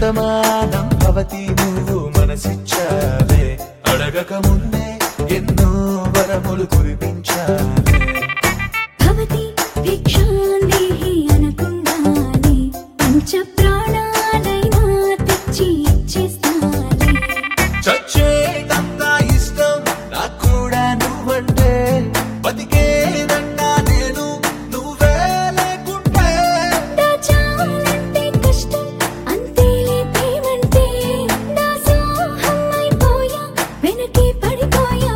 శతమానం భవతి నువ్వు మనసిచ్చావే అడగక ముందే ఎన్నో వరములు కురిపించావే భవతి భిక్షాందేహి అనకుండానే పంచ ప్రాణాలైనా తెచ్చి ఇచ్చేస్తానే చచ్చేటంత ఇష్టం నాకు కూడా నువ్వంటే బతికేదంటా నేను నువ్వే లేకుంటే దాచాలంటే కష్టం అంతేలే ప్రేమంటే దాసోహం అయిపోయా వెనకే పడిపోయా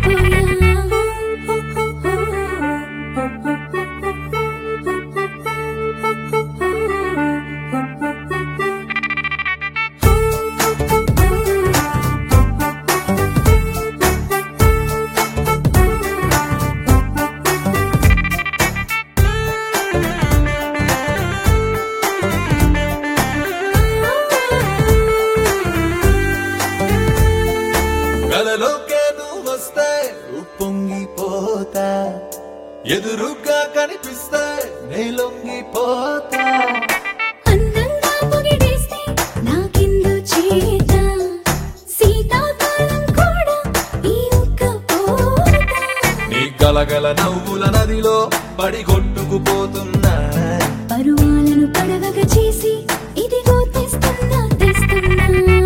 కలలోకే నువ్వు వస్తే ఉప్పొంగిపోతా ఎదురుగా కనిపిస్తే నే లొంగిపోతా అందంగా పొగిడేస్తే నాకిందు చేత శీతాకాలం కూడా ఈ ఉక్కపోతా నీ గలగల నవ్వుల నదిలో పడి కొట్టుకుపోతున్నా పరువాలను పడవగా చేసి ఇదిగో తెస్తున్నా తెస్తున్నా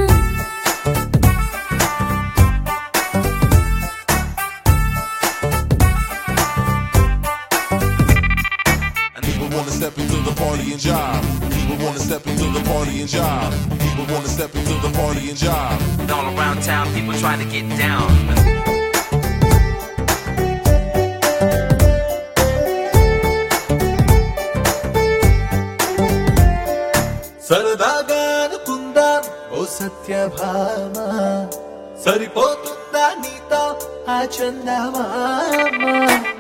People wanna step into the party and jive. People wanna step into the party and jive. People wanna step into the party and jive. All around town, people trying to get down. సరదాగా అనుకుందాం ఓ సత్యభామ సరిపోతుందా నీతో ఆ చందమామ